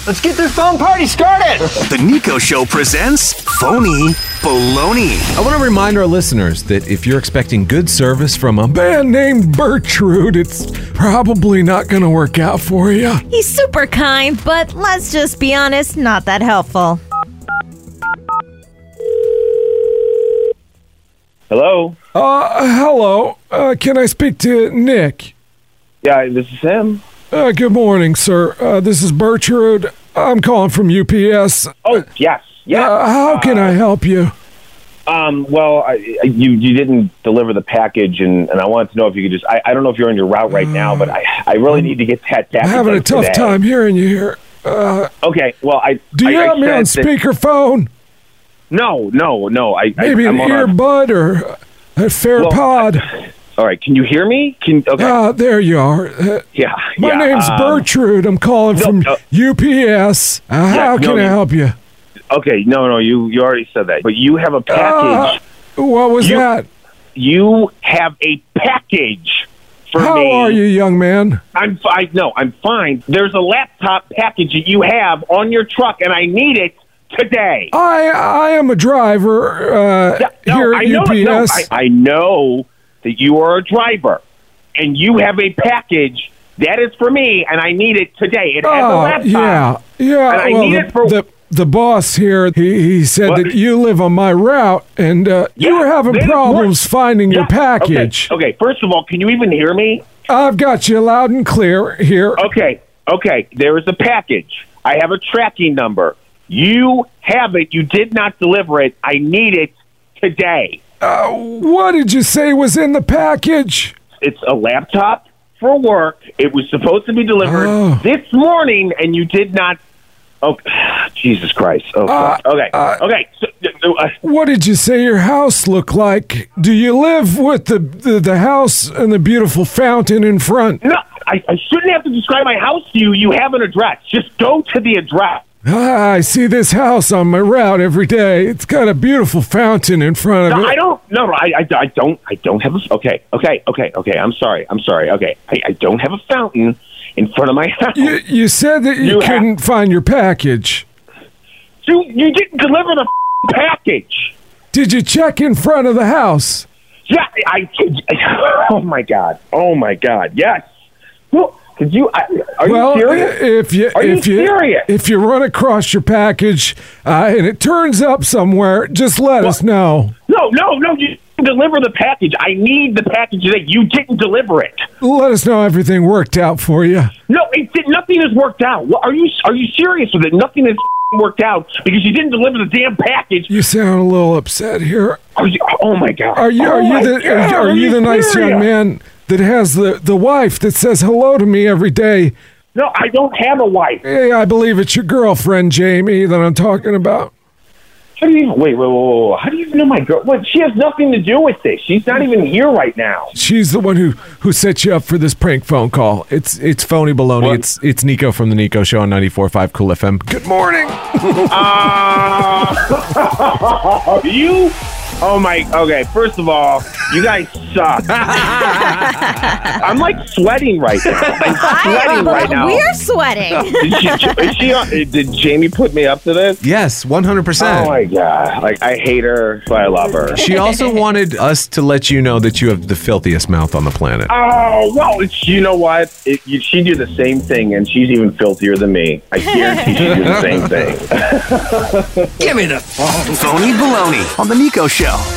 Let's get this phone party started. The Nico Show presents Phony Baloney. I want to remind our listeners that if you're expecting good service from a man named Bertrude, it's probably not going to work out for you. He's super kind, but let's just be honest, not that helpful. Hello? Hello. Can I speak to Nick? Yeah, this is him. Good morning, sir. This is Bertrude. I'm calling from UPS. Oh, yes. How can I help you? You didn't deliver the package, and I wanted to know if you could just... I don't know if you're on your route right now, but I really need to get that package. I'm having a tough time hearing you here. Okay, well, Do you have me on speakerphone? No. Maybe an earbud or a FairPod. All right, can you hear me? Okay. There you are. My name's Bertrude. I'm calling from UPS. How can I help you? Okay, no, you already said that. But you have a package. What was that? You have a package for me. How are you, young man? I'm fine. There's a laptop package that you have on your truck, and I need it today. I am a driver here at UPS. I know that you are a driver, and you have a package that is for me, and I need it today. It has a laptop. Yeah. And I need it for... The boss here, he said that you live on my route, and you were having problems finding your package. Okay, first of all, can you even hear me? I've got you loud and clear here. Okay, there is a package. I have a tracking number. You have it. You did not deliver it. I need it today. What did you say was in the package? It's a laptop for work. It was supposed to be delivered this morning, and you did not. Oh, Jesus Christ. Okay. What did you say your house looked like? Do you live with the house and the beautiful fountain in front? No, I shouldn't have to describe my house to you. You have an address. Just go to the address. I see this house on my route every day. It's got a beautiful fountain in front of it. I don't have a... Okay. I'm sorry. Okay. I don't have a fountain in front of my house. You said that you couldn't find your package. You didn't deliver the package. Did you check in front of the house? Yeah, oh my God. Yes. Well, are you serious? Are you serious? If you run across your package and it turns up somewhere, just let us know. No. You deliver the package. I need the package today. You didn't deliver it. Let us know everything worked out for you. No, nothing has worked out. Are you serious with it? Nothing has worked out because you didn't deliver the damn package. You sound a little upset here. Oh my God. Are you the nice young man that has the wife that says hello to me every day? No, I don't have a wife. Hey, I believe it's your girlfriend, Jamie, that I'm talking about. How do you even... Wait. How do you even know my girl? What? She has nothing to do with this. She's not even here right now. She's the one who set you up for this prank phone call. It's Phony Baloney. What? It's Nico from the Nico Show on 94.5 Cool FM. Good morning. You... Oh my... Okay, first of all, you guys suck. I'm like sweating right now. We're sweating. Did Jamie put me up to this? Yes, 100%. Oh my God. Like, I hate her, but I love her. She also wanted us to let you know that you have the filthiest mouth on the planet. Oh, well, you know what? She do the same thing, and she's even filthier than me. I guarantee she do the same thing. Give me the phone. Phony Baloney on the Nico Show.